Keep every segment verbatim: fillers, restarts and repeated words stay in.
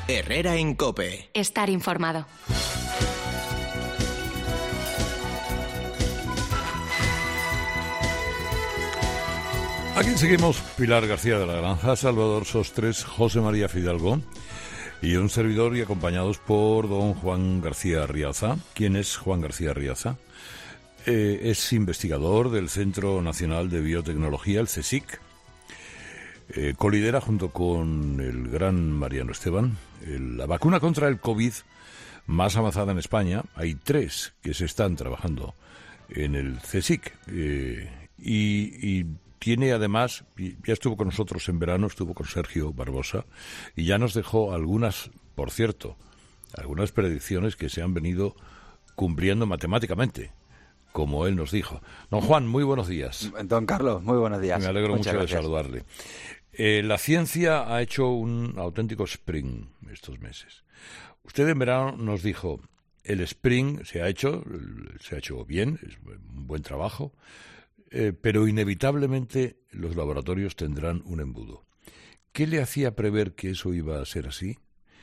Herrera en COPE. Estar informado. Aquí seguimos Pilar García de la Granja, Salvador Sostres, José María Fidalgo y un servidor, y acompañados por don Juan García Riaza. ¿Quién es Juan García Riaza? Eh, es investigador del Centro Nacional de Biotecnología, el CSIC. Eh, colidera junto con el gran Mariano Esteban el, la vacuna contra el COVID más avanzada en España. Hay tres que se están trabajando en el CSIC eh, y, y tiene además, ya estuvo con nosotros en verano, estuvo con Sergio Barbosa y ya nos dejó algunas, por cierto, algunas predicciones que se han venido cumpliendo matemáticamente, como él nos dijo. Don Juan, muy buenos días. Don Carlos, muy buenos días. Me alegro Muchas mucho gracias. de saludarle. Eh, la ciencia ha hecho un auténtico sprint estos meses. Usted en verano nos dijo, el sprint se ha hecho, se ha hecho bien, es un buen trabajo, eh, pero inevitablemente los laboratorios tendrán un embudo. ¿Qué le hacía prever que eso iba a ser así?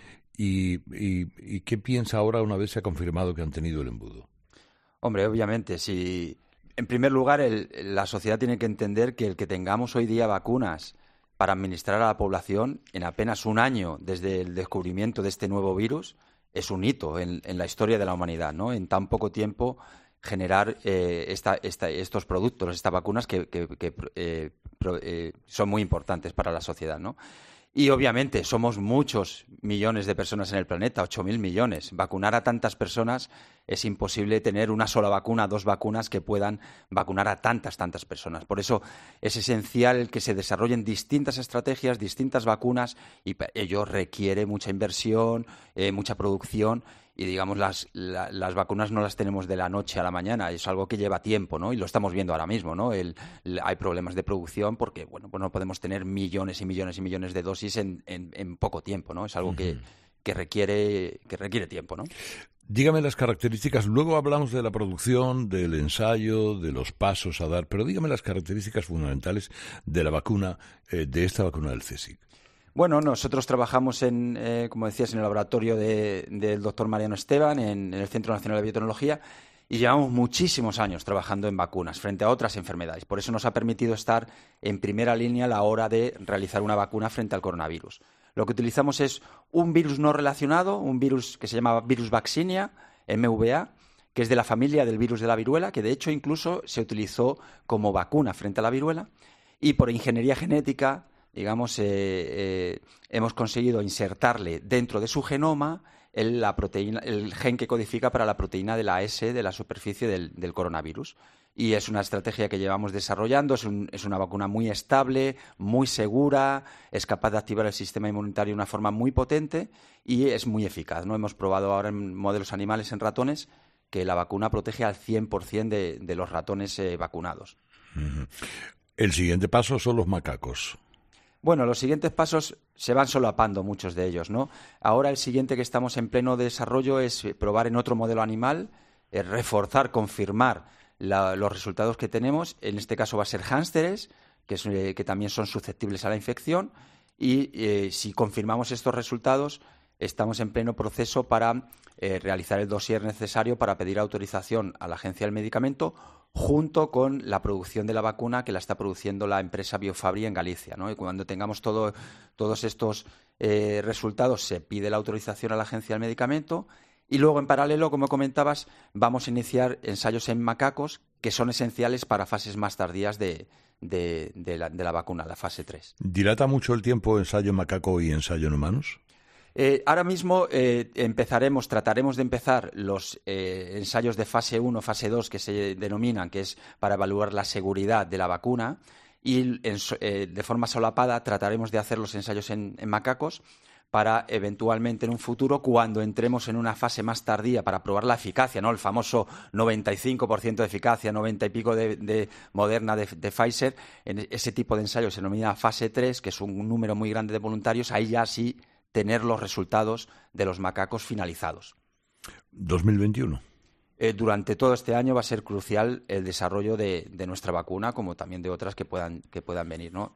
¿Y, y, y qué piensa ahora una vez se ha confirmado que han tenido el embudo? Hombre, obviamente, si en primer lugar el, la sociedad tiene que entender que el que tengamos hoy día vacunas para administrar a la población en apenas un año desde el descubrimiento de este nuevo virus es un hito en, en la historia de la humanidad, ¿no? En tan poco tiempo generar eh, esta, esta, estos productos, estas vacunas que, que, que eh, pro, eh, son muy importantes para la sociedad, ¿no? Y obviamente somos muchos millones de personas en el planeta, ocho mil millones. Vacunar a tantas personas es imposible tener una sola vacuna, dos vacunas que puedan vacunar a tantas, tantas personas. Por eso es esencial que se desarrollen distintas estrategias, distintas vacunas, y ello requiere mucha inversión, eh, mucha producción. Y, digamos, las, la, las vacunas no las tenemos de la noche a la mañana, es algo que lleva tiempo, ¿no? Y lo estamos viendo ahora mismo, ¿no? El, el, hay problemas de producción porque, bueno, pues no podemos tener millones y millones y millones de dosis en, en, en poco tiempo, ¿no? Es algo uh-huh. que, que, requiere, que requiere tiempo, ¿no? Dígame las características, luego hablamos de la producción, del ensayo, de los pasos a dar, pero dígame las características fundamentales de la vacuna, eh, de esta vacuna del CSIC. Bueno, nosotros trabajamos, en, eh, como decías, en el laboratorio de, del doctor Mariano Esteban, en, en el Centro Nacional de Biotecnología, y llevamos muchísimos años trabajando en vacunas frente a otras enfermedades. Por eso nos ha permitido estar en primera línea a la hora de realizar una vacuna frente al coronavirus. Lo que utilizamos es un virus no relacionado, un virus que se llama virus vaccinia, M V A, que es de la familia del virus de la viruela, que de hecho incluso se utilizó como vacuna frente a la viruela, y por ingeniería genética, digamos, eh, eh, hemos conseguido insertarle dentro de su genoma el, la proteína, el gen que codifica para la proteína de la S de la superficie del, del coronavirus. Y es una estrategia que llevamos desarrollando, es, un, es una vacuna muy estable, muy segura, es capaz de activar el sistema inmunitario de una forma muy potente y es muy eficaz, ¿no? Hemos probado ahora en modelos animales, en ratones, que la vacuna protege al cien por ciento de, de los ratones eh, vacunados. Uh-huh. El siguiente paso son los macacos. Bueno, los siguientes pasos se van solapando muchos de ellos, ¿no? Ahora el siguiente que estamos en pleno desarrollo es probar en otro modelo animal, eh, reforzar, confirmar la, los resultados que tenemos. En este caso va a ser hámsteres, que, es, eh, que también son susceptibles a la infección. Y eh, si confirmamos estos resultados, estamos en pleno proceso para eh, realizar el dossier necesario para pedir autorización a la Agencia del Medicamento, junto con la producción de la vacuna que la está produciendo la empresa Biofabri en Galicia, ¿no? Y cuando tengamos todo, todos estos eh, resultados, se pide la autorización a la Agencia del Medicamento y luego, en paralelo, como comentabas, vamos a iniciar ensayos en macacos que son esenciales para fases más tardías de, de, de, la, de la vacuna, la fase tres. ¿Dilata mucho el tiempo ensayo en macaco y ensayo en humanos? Eh, ahora mismo eh, empezaremos, trataremos de empezar los eh, ensayos de fase uno, fase dos, que se denominan, que es para evaluar la seguridad de la vacuna, y en, eh, de forma solapada trataremos de hacer los ensayos en, en macacos para eventualmente en un futuro, cuando entremos en una fase más tardía para probar la eficacia, ¿no? El famoso noventa y cinco por ciento de eficacia, noventa y pico de, de Moderna, de, de Pfizer, en ese tipo de ensayos se denomina fase tres, que es un número muy grande de voluntarios, ahí ya sí tener los resultados de los macacos finalizados. dos mil veintiuno. Eh, durante todo este año va a ser crucial el desarrollo de, de nuestra vacuna, como también de otras que puedan, que puedan venir, ¿no?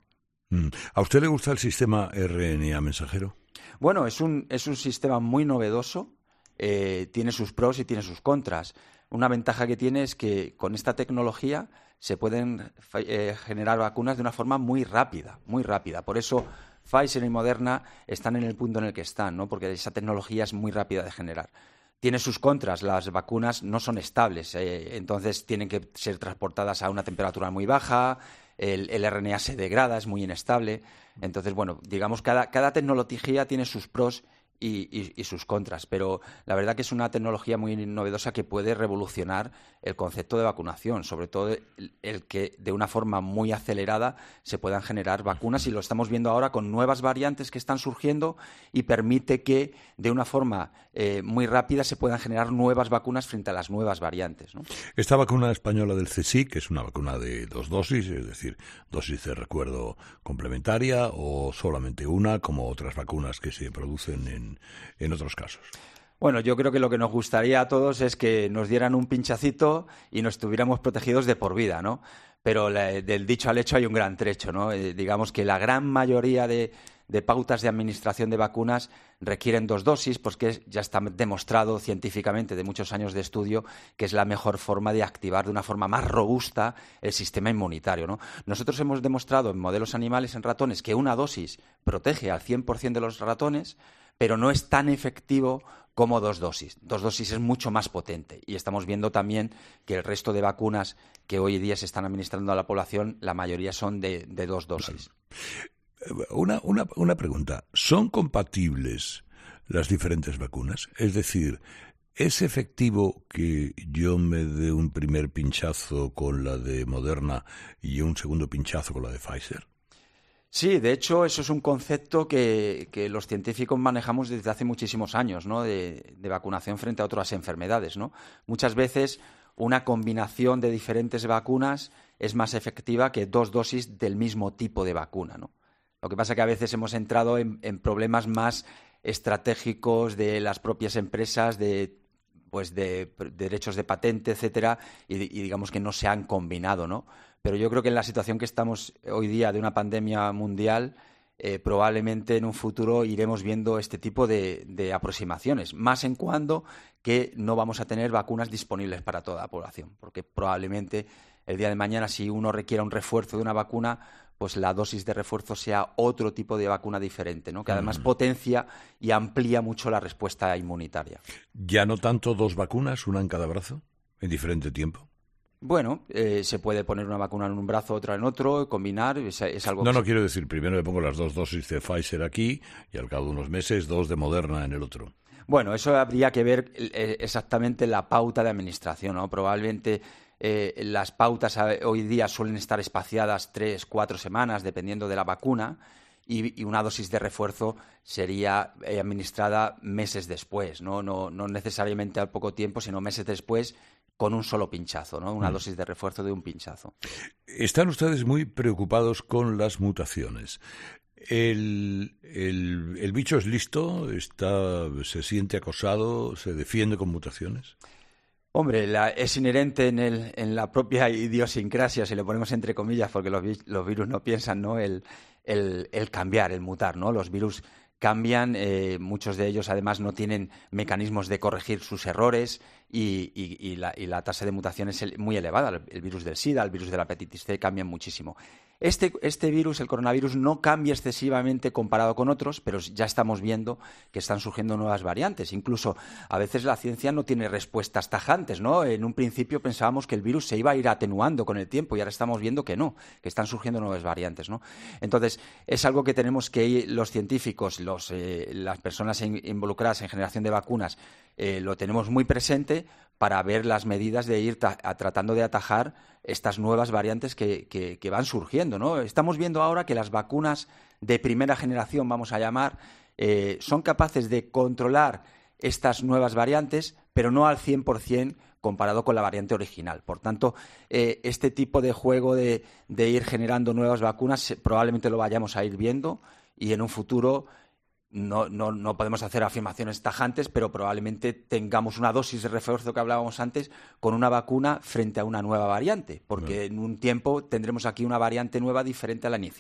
Mm. ¿A usted le gusta el sistema R N A mensajero? Bueno, es un, es un sistema muy novedoso, eh, tiene sus pros y tiene sus contras. Una ventaja que tiene es que con esta tecnología se pueden eh, generar vacunas de una forma muy rápida, muy rápida. Por eso Pfizer y Moderna están en el punto en el que están, ¿no? Porque esa tecnología es muy rápida de generar. Tiene sus contras, las vacunas no son estables, eh, entonces tienen que ser transportadas a una temperatura muy baja, el, el R N A se degrada, es muy inestable. Entonces, bueno, digamos, cada, cada tecnología tiene sus pros y, y, y sus contras, pero la verdad que es una tecnología muy novedosa que puede revolucionar el concepto de vacunación, sobre todo el, el que de una forma muy acelerada se puedan generar vacunas, y lo estamos viendo ahora con nuevas variantes que están surgiendo y permite que de una forma eh, muy rápida se puedan generar nuevas vacunas frente a las nuevas variantes, ¿no? Esta vacuna española del C S I C, que es una vacuna de dos dosis, es decir, dosis de recuerdo complementaria o solamente una, como otras vacunas que se producen en en otros casos. Bueno, yo creo que lo que nos gustaría a todos es que nos dieran un pinchacito y nos estuviéramos protegidos de por vida, ¿no? Pero la, del dicho al hecho hay un gran trecho, ¿no? Eh, digamos que la gran mayoría de, de pautas de administración de vacunas requieren dos dosis, porque ya está demostrado científicamente de muchos años de estudio que es la mejor forma de activar de una forma más robusta el sistema inmunitario, ¿no? Nosotros hemos demostrado en modelos animales, en ratones, que una dosis protege al cien por ciento de los ratones, pero no es tan efectivo como dos dosis. Dos dosis es mucho más potente, y estamos viendo también que el resto de vacunas que hoy día se están administrando a la población, la mayoría son de, de dos dosis. Claro. Una, una, una pregunta. ¿Son compatibles las diferentes vacunas? Es decir, ¿es efectivo que yo me dé un primer pinchazo con la de Moderna y un segundo pinchazo con la de Pfizer? Sí, de hecho, eso es un concepto que, que los científicos manejamos desde hace muchísimos años, ¿no? De, de vacunación frente a otras enfermedades, ¿no? Muchas veces una combinación de diferentes vacunas es más efectiva que dos dosis del mismo tipo de vacuna, ¿no? Lo que pasa es que a veces hemos entrado en, en problemas más estratégicos de las propias empresas, de pues de, de derechos de patente, etcétera, y, y digamos que no se han combinado, ¿no? Pero yo creo que en la situación que estamos hoy día de una pandemia mundial, eh, probablemente en un futuro iremos viendo este tipo de, de aproximaciones, más en cuando que no vamos a tener vacunas disponibles para toda la población, porque probablemente el día de mañana, si uno requiera un refuerzo de una vacuna, pues la dosis de refuerzo sea otro tipo de vacuna diferente, ¿no? Que además mm. potencia y amplía mucho la respuesta inmunitaria. ¿Ya no tanto dos vacunas, una en cada brazo, en diferente tiempo? Bueno, eh, se puede poner una vacuna en un brazo, otra en otro, combinar, es, es algo... No, que no, se... quiero decir, primero le pongo las dos dosis de Pfizer aquí y al cabo de unos meses dos de Moderna en el otro. Bueno, eso habría que ver eh, exactamente la pauta de administración, ¿no? Probablemente eh, las pautas hoy día suelen estar espaciadas tres, cuatro semanas, dependiendo de la vacuna, y, y una dosis de refuerzo sería eh, administrada meses después, ¿no? No, no necesariamente al poco tiempo, sino meses después, con un solo pinchazo, ¿no? Una mm. dosis de refuerzo de un pinchazo. Están ustedes muy preocupados con las mutaciones. El, el, el bicho es listo, está, se siente acosado, se defiende con mutaciones. Hombre, la, es inherente en, el, en la propia idiosincrasia, si le ponemos entre comillas, porque los, los virus no piensan, ¿no? El, el, el cambiar, el mutar, ¿no? Los virus cambian, eh, muchos de ellos además no tienen mecanismos de corregir sus errores y, y, y, la, y la tasa de mutación es muy elevada. El virus del SIDA, el virus de la hepatitis C cambian muchísimo. Este, este virus, el coronavirus, no cambia excesivamente comparado con otros, pero ya estamos viendo que están surgiendo nuevas variantes. Incluso a veces la ciencia no tiene respuestas tajantes, ¿no? En un principio pensábamos que el virus se iba a ir atenuando con el tiempo y ahora estamos viendo que no, que están surgiendo nuevas variantes, ¿no? Entonces, es algo que tenemos que ir, los científicos, los, eh, las personas in, involucradas en generación de vacunas, eh, lo tenemos muy presente para ver las medidas de ir ta- a, tratando de atajar estas nuevas variantes que, que, que van surgiendo, ¿no? Estamos viendo ahora que las vacunas de primera generación, vamos a llamar, eh, son capaces de controlar estas nuevas variantes, pero no al cien por ciento comparado con la variante original. Por tanto, eh, este tipo de juego de, de ir generando nuevas vacunas eh, probablemente lo vayamos a ir viendo y en un futuro... No, no, no podemos hacer afirmaciones tajantes, pero probablemente tengamos una dosis de refuerzo que hablábamos antes con una vacuna frente a una nueva variante, porque bueno, en un tiempo tendremos aquí una variante nueva diferente a la inicial.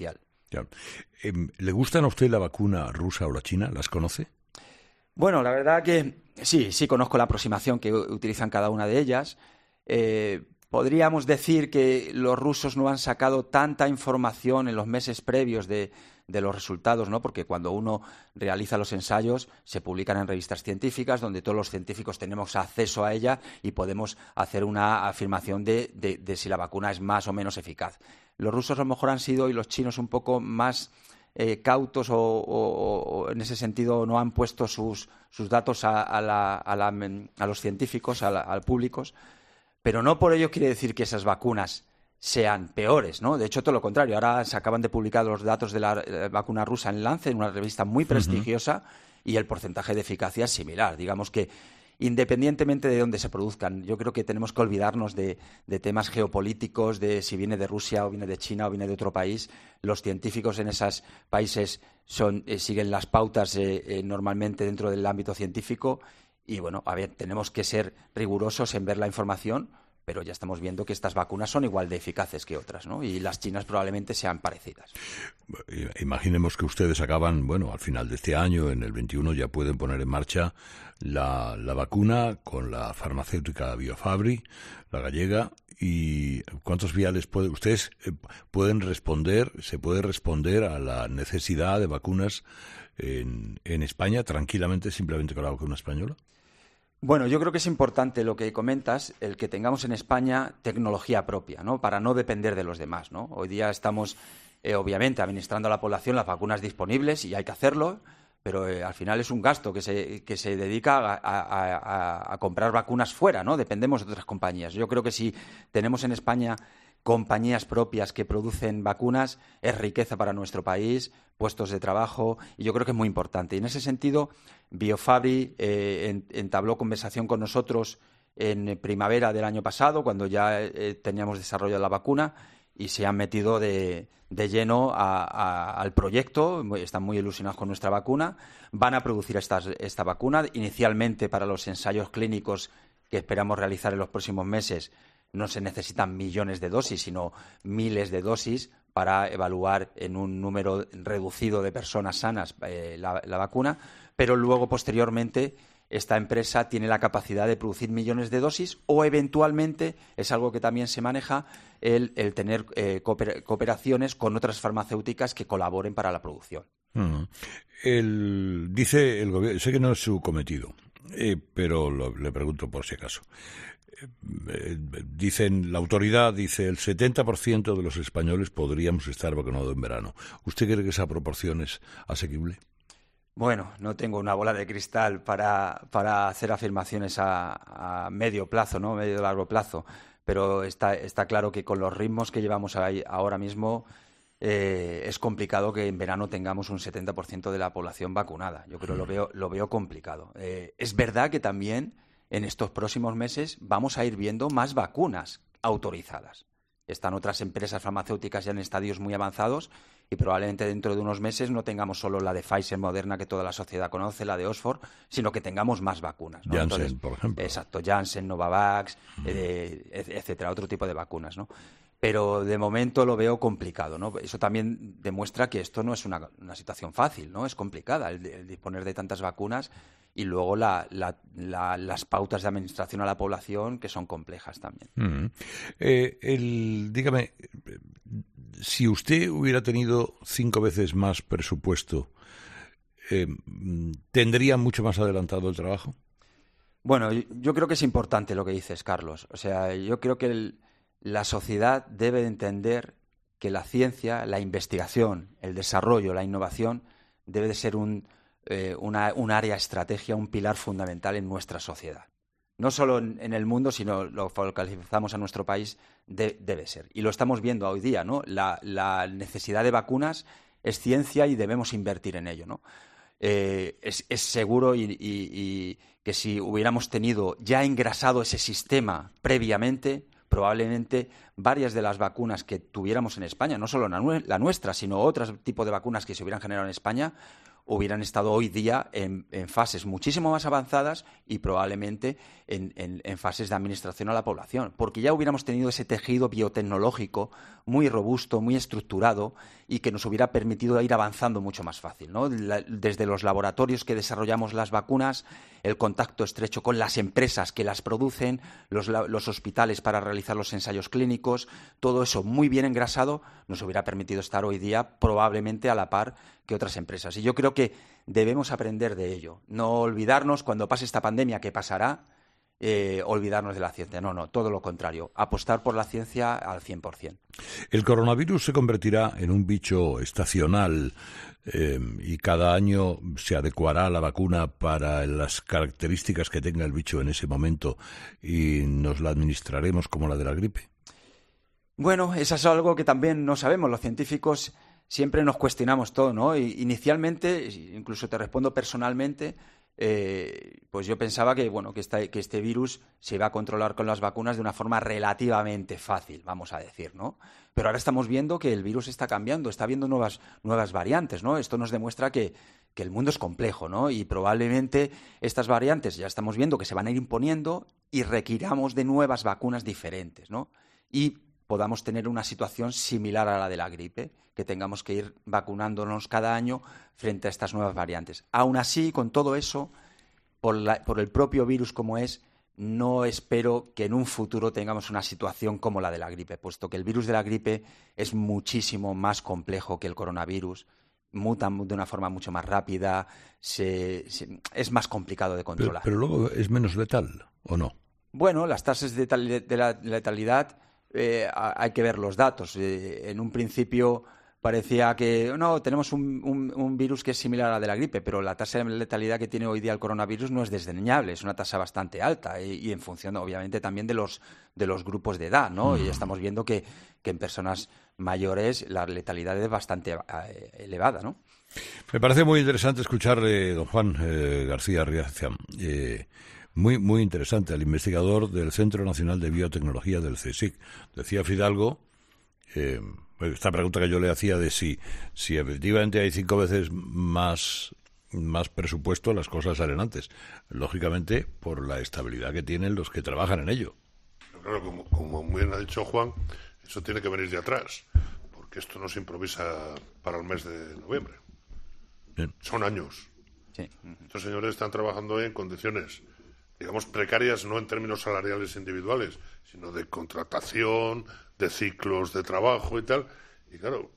Ya. Eh, ¿Le gustan a usted la vacuna rusa o la china? ¿Las conoce? Bueno, la verdad que sí, sí conozco la aproximación que utilizan cada una de ellas. Eh, podríamos decir que los rusos no han sacado tanta información en los meses previos de, de los resultados, ¿no? Porque cuando uno realiza los ensayos se publican en revistas científicas donde todos los científicos tenemos acceso a ella y podemos hacer una afirmación de, de, de si la vacuna es más o menos eficaz. Los rusos a lo mejor han sido, y los chinos un poco más eh, cautos o, o, o en ese sentido no han puesto sus, sus datos a, a, la, a, la, a los científicos, a, la, a públicos, pero no por ello quiere decir que esas vacunas sean peores, ¿no? De hecho, todo lo contrario. Ahora se acaban de publicar los datos de la eh, vacuna rusa en Lancet, en una revista muy prestigiosa, uh-huh. y el porcentaje de eficacia es similar. Digamos que independientemente de dónde se produzcan, yo creo que tenemos que olvidarnos de, de temas geopolíticos, de si viene de Rusia o viene de China o viene de otro país. Los científicos en esos países son, eh, siguen las pautas eh, eh, normalmente dentro del ámbito científico y, bueno, a ver, tenemos que ser rigurosos en ver la información, pero ya estamos viendo que estas vacunas son igual de eficaces que otras, ¿no? Y las chinas probablemente sean parecidas. Imaginemos que ustedes acaban, bueno, al final de este año, en el veintiuno, ya pueden poner en marcha la, la vacuna con la farmacéutica Biofabri, la gallega. ¿Y cuántos viales puede, ustedes eh, pueden responder, se puede responder a la necesidad de vacunas en, en España tranquilamente, simplemente con la vacuna española? Bueno, yo creo que es importante lo que comentas, el que tengamos en España tecnología propia, ¿no? Para no depender de los demás, ¿no? Hoy día estamos, eh, obviamente, administrando a la población las vacunas disponibles y hay que hacerlo, pero eh, al final es un gasto que se, que se dedica a, a, a, a comprar vacunas fuera, ¿no? Dependemos de otras compañías. Yo creo que si tenemos en España compañías propias que producen vacunas, es riqueza para nuestro país, puestos de trabajo, y yo creo que es muy importante. Y en ese sentido, Biofabri eh, entabló conversación con nosotros en primavera del año pasado, cuando ya eh, teníamos desarrollado la vacuna, y se han metido de, de lleno a, a, al proyecto, están muy ilusionados con nuestra vacuna, van a producir esta, esta vacuna, inicialmente para los ensayos clínicos que esperamos realizar en los próximos meses. No se necesitan millones de dosis, sino miles de dosis para evaluar en un número reducido de personas sanas eh, la, la vacuna, pero luego, posteriormente, esta empresa tiene la capacidad de producir millones de dosis o, eventualmente, es algo que también se maneja, el, el tener eh, cooper- cooperaciones con otras farmacéuticas que colaboren para la producción. Uh-huh. El, dice el gobierno, sé que no es su cometido, eh, pero lo, le pregunto por si acaso. Eh, dicen, la autoridad dice el setenta por ciento de los españoles podríamos estar vacunados en verano. ¿Usted cree que esa proporción es asequible? Bueno, no tengo una bola de cristal para, para hacer afirmaciones a, a medio plazo, ¿no? Medio largo plazo, pero está, está claro que con los ritmos que llevamos ahí ahora mismo eh, es complicado que en verano tengamos un setenta por ciento de la población vacunada. Yo creo que lo veo, lo veo complicado. Eh, es verdad que también en estos próximos meses vamos a ir viendo más vacunas autorizadas. Están otras empresas farmacéuticas ya en estadios muy avanzados y probablemente dentro de unos meses no tengamos solo la de Pfizer, Moderna, que toda la sociedad conoce, la de Oxford, sino que tengamos más vacunas, ¿no? Janssen, Entonces, por ejemplo. Exacto, Janssen, Novavax, mm. eh, etcétera, otro tipo de vacunas, ¿no? Pero de momento lo veo complicado, ¿no? Eso también demuestra que esto no es una, una situación fácil, ¿no? Es complicada el, el disponer de tantas vacunas y luego la, la, la, las pautas de administración a la población, que son complejas también. Mm. Eh, el, dígame, si usted hubiera tenido cinco veces más presupuesto, eh, ¿tendría mucho más adelantado el trabajo? Bueno, yo, yo creo que es importante lo que dices, Carlos. O sea, yo creo que el, la sociedad debe entender que la ciencia, la investigación, el desarrollo, la innovación debe de ser un, eh, una, un área estrategia, un pilar fundamental en nuestra sociedad. No solo en, en el mundo, sino lo focalizamos a nuestro país, de, debe ser. Y lo estamos viendo hoy día, ¿no? La, la necesidad de vacunas es ciencia y debemos invertir en ello, ¿no? Eh, es, es seguro y, y, y que si hubiéramos tenido ya engrasado ese sistema previamente, probablemente varias de las vacunas que tuviéramos en España, no solo la, la nuestra, sino otros tipos de vacunas que se hubieran generado en España, hubieran estado hoy día en, en fases muchísimo más avanzadas y probablemente en, en, en fases de administración a la población, porque ya hubiéramos tenido ese tejido biotecnológico muy robusto, muy estructurado y que nos hubiera permitido ir avanzando mucho más fácil, ¿no? La, desde los laboratorios que desarrollamos las vacunas, el contacto estrecho con las empresas que las producen, los, los hospitales para realizar los ensayos clínicos, todo eso muy bien engrasado nos hubiera permitido estar hoy día probablemente a la par que otras empresas. Y yo creo que debemos aprender de ello, no olvidarnos cuando pase esta pandemia, que pasará, eh, olvidarnos de la ciencia. No, no, todo lo contrario, apostar por la ciencia al cien por cien. El coronavirus se convertirá en un bicho estacional eh, y cada año se adecuará la vacuna para las características que tenga el bicho en ese momento y nos la administraremos como la de la gripe. Bueno, eso es algo que también no sabemos. Los científicos siempre nos cuestionamos todo, ¿no? Y inicialmente, incluso te respondo personalmente, eh, pues yo pensaba que, bueno, que, esta, que este virus se iba a controlar con las vacunas de una forma relativamente fácil, vamos a decir, ¿no? Pero ahora estamos viendo que el virus está cambiando, está habiendo nuevas, nuevas variantes, ¿no? Esto nos demuestra que, que el mundo es complejo, ¿no? Y probablemente estas variantes ya estamos viendo que se van a ir imponiendo y requiramos de nuevas vacunas diferentes, ¿no? Y podamos tener una situación similar a la de la gripe, que tengamos que ir vacunándonos cada año frente a estas nuevas variantes. Aún así, con todo eso, por, la, por el propio virus como es, no espero que en un futuro tengamos una situación como la de la gripe, puesto que el virus de la gripe es muchísimo más complejo que el coronavirus, muta de una forma mucho más rápida, se, se, es más complicado de controlar. Pero, pero luego es menos letal, ¿o no? Bueno, las tasas de, tal, de la letalidad... Eh, hay que ver los datos. Eh, en un principio parecía que no, tenemos un, un, un virus que es similar a la de la gripe, pero la tasa de letalidad que tiene hoy día el coronavirus no es desdeñable, es una tasa bastante alta y, y en función, obviamente, también de los, de los grupos de edad, ¿no? Mm. Y estamos viendo que, que en personas mayores la letalidad es bastante eh, elevada, ¿no? Me parece muy interesante escucharle, don Juan eh, García Riaza. Eh, Muy, muy interesante, al investigador del Centro Nacional de Biotecnología del CSIC. Decía Fidalgo, eh, esta pregunta que yo le hacía de si, si efectivamente hay cinco veces más, más presupuesto, las cosas salen antes. Lógicamente, por la estabilidad que tienen los que trabajan en ello. Pero claro, como, como muy bien ha dicho Juan, eso tiene que venir de atrás, porque esto no se improvisa para el mes de noviembre. Bien. Son años. Sí. Estos señores están trabajando hoy en condiciones, digamos, precarias, no en términos salariales individuales, sino de contratación, de ciclos de trabajo y tal. Y claro,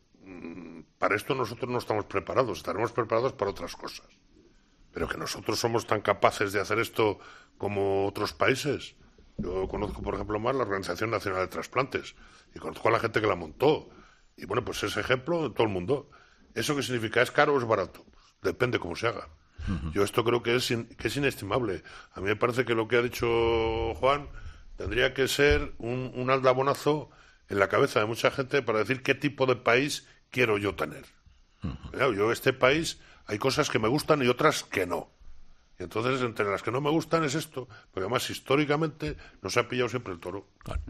para esto nosotros no estamos preparados, estaremos preparados para otras cosas. Pero que nosotros somos tan capaces de hacer esto como otros países. Yo conozco, por ejemplo, más la Organización Nacional de Trasplantes y conozco a la gente que la montó. Y bueno, pues ese ejemplo en todo el mundo. ¿Eso qué significa? ¿Es caro o es barato? Depende cómo se haga. Yo esto creo que es, in, que es inestimable. A mí me parece que lo que ha dicho Juan tendría que ser un, un aldabonazo en la cabeza de mucha gente para decir qué tipo de país quiero yo tener. Uh-huh. Claro, yo este país hay cosas que me gustan y otras que no. Y entonces entre las que no me gustan es esto, pero además históricamente nos ha pillado siempre el toro. Claro.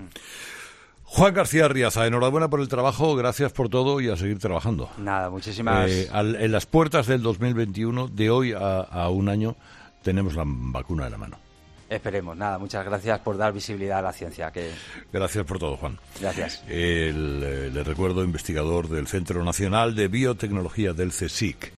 Juan García Riaza, enhorabuena por el trabajo, gracias por todo y a seguir trabajando. Nada, muchísimas... Eh, al, en las puertas del dos mil veintiuno, de hoy a, a un año, tenemos la vacuna en la mano. Esperemos, nada, muchas gracias por dar visibilidad a la ciencia. Que... Gracias por todo, Juan. Gracias. El, eh, le recuerdo, investigador del Centro Nacional de Biotecnología del CSIC.